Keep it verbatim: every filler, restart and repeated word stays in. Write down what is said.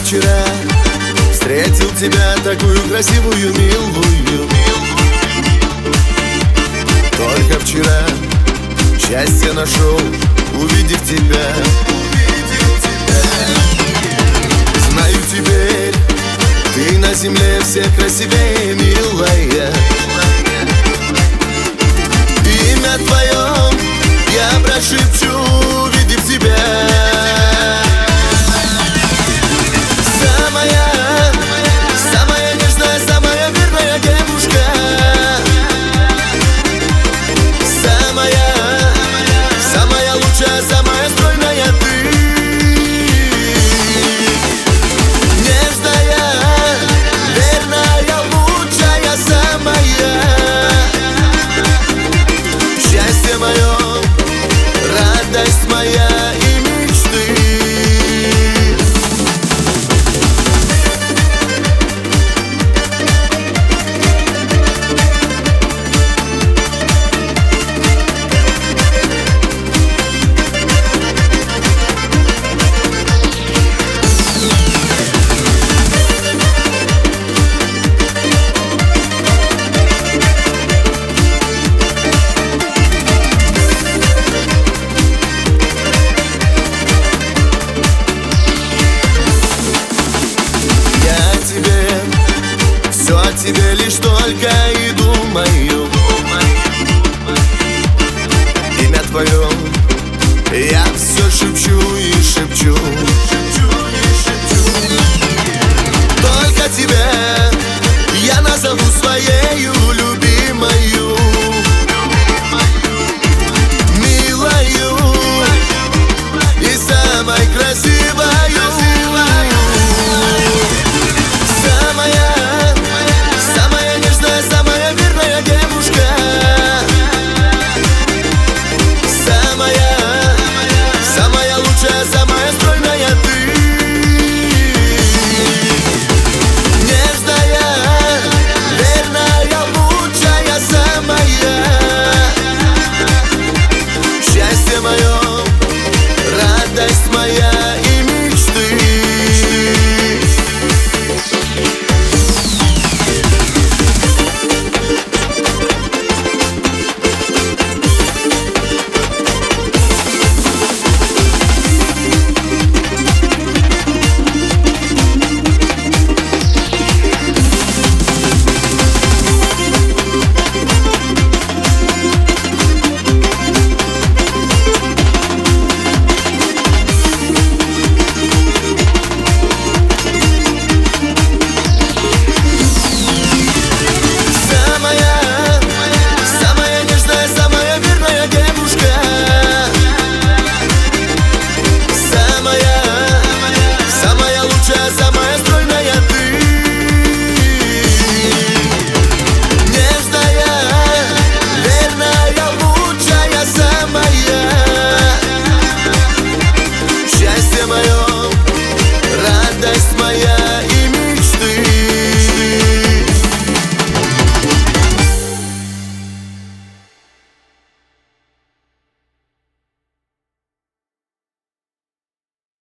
вчера встретил тебя такую красивую, милую. Только вчера счастье нашел, увидев тебя. Знаю теперь, ты на земле всех красивее, милая. Имя твое я прошепчу, увидев тебя. Самая, самая нежная, самая верная девушка. Самая, самая лучшая, самая стройная ты. Нежная, верная, лучшая, самая. Счастье мое, радость моя и мечты. Все о тебе лишь только и думаю.